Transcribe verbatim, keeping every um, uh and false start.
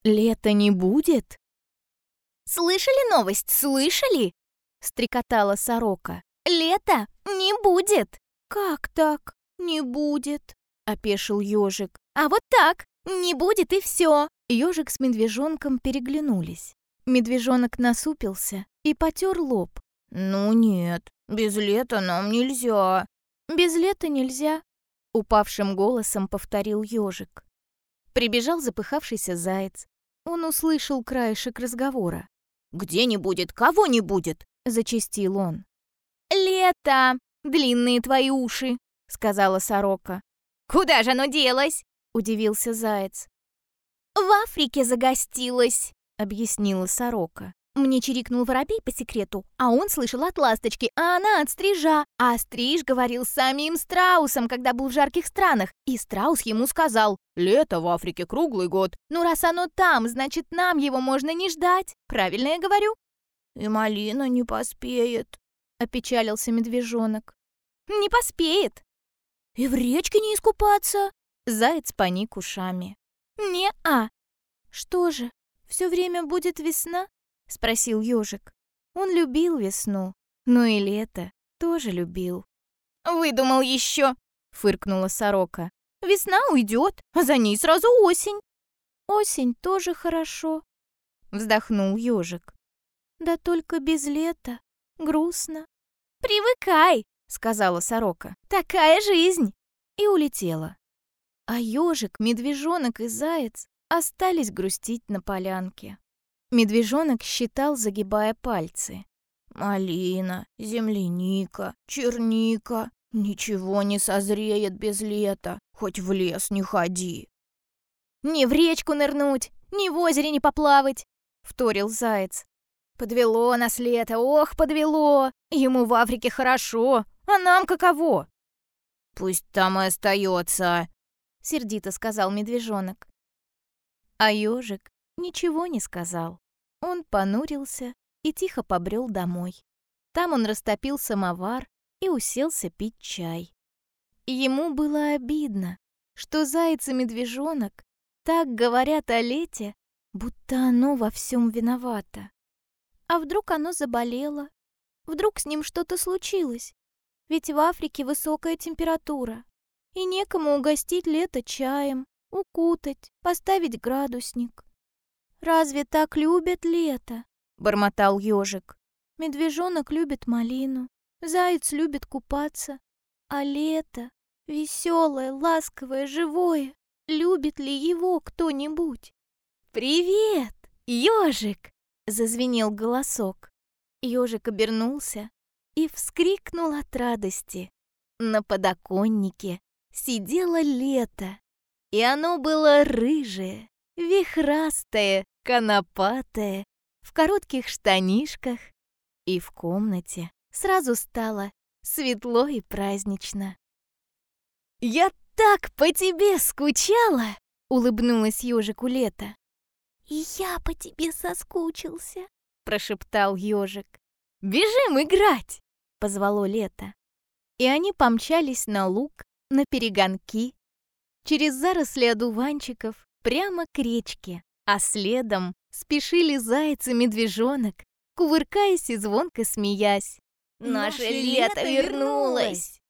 Лета не будет? «Слышали новость, слышали?» — стрекотала сорока. «Лета не будет!» «Как так не будет?» — опешил ежик. «А вот так, не будет и все!» Ежик с медвежонком переглянулись. Медвежонок насупился и потер лоб. «Ну нет, без лета нам нельзя». «Без лета нельзя», — упавшим голосом повторил ежик. Прибежал запыхавшийся заяц. Он услышал краешек разговора. «Где не будет, кого не будет?» — зачастил он. «Лето! Длинные твои уши!» — сказала сорока. «Куда же оно делось?» — удивился заяц. «В Африке загостилась», — объяснила сорока. Мне чирикнул воробей по секрету, а он слышал от ласточки, а она от стрижа. А стриж говорил с самим страусом, когда был в жарких странах. И страус ему сказал: «Лето в Африке круглый год. Ну, раз оно там, значит, нам его можно не ждать. Правильно я говорю?» «И малина не поспеет», — опечалился медвежонок. «Не поспеет». «И в речке не искупаться?» Заяц поник ушами. «Не-а». «Что же, все время будет весна?» — спросил ежик. Он любил весну, но и лето тоже любил. «Выдумал еще!» — фыркнула сорока. «Весна уйдет, а за ней сразу осень». «Осень тоже хорошо», — вздохнул ежик. «Да только без лета грустно». «Привыкай», — сказала сорока. «Такая жизнь!» И улетела. А ежик, медвежонок и заяц остались грустить на полянке. Медвежонок считал, загибая пальцы. «Малина, земляника, черника. Ничего не созреет без лета, хоть в лес не ходи». «Ни в речку нырнуть, ни в озере не поплавать», — вторил заяц. «Подвело нас лето, ох, подвело. Ему в Африке хорошо, а нам каково?» «Пусть там и остается», — сердито сказал медвежонок. А ежик ничего не сказал. Он понурился и тихо побрел домой. Там он растопил самовар и уселся пить чай. Ему было обидно, что заяц и медвежонок так говорят о лете, будто оно во всем виновато. А вдруг оно заболело? Вдруг с ним что-то случилось? Ведь в Африке высокая температура, и некому угостить лето чаем, укутать, поставить градусник. «Разве так любят лето?» — бормотал ежик. «Медвежонок любит малину, заяц любит купаться. А лето, веселое, ласковое, живое, любит ли его кто-нибудь?» «Привет, ежик!» — зазвенел голосок. Ежик обернулся и вскрикнул от радости. На подоконнике сидело лето, и оно было рыжее, вихрастое, конопатое, в коротких штанишках, и в комнате сразу стало светло и празднично. «Я так по тебе скучала!» — улыбнулась ежику лето. «И я по тебе соскучился!» — прошептал ежик. «Бежим играть!» — позвало лето. И они помчались на луг, на перегонки, через заросли одуванчиков прямо к речке, а следом спешили заяц и медвежонок, кувыркаясь и звонко смеясь. «Наше лето вернулось!»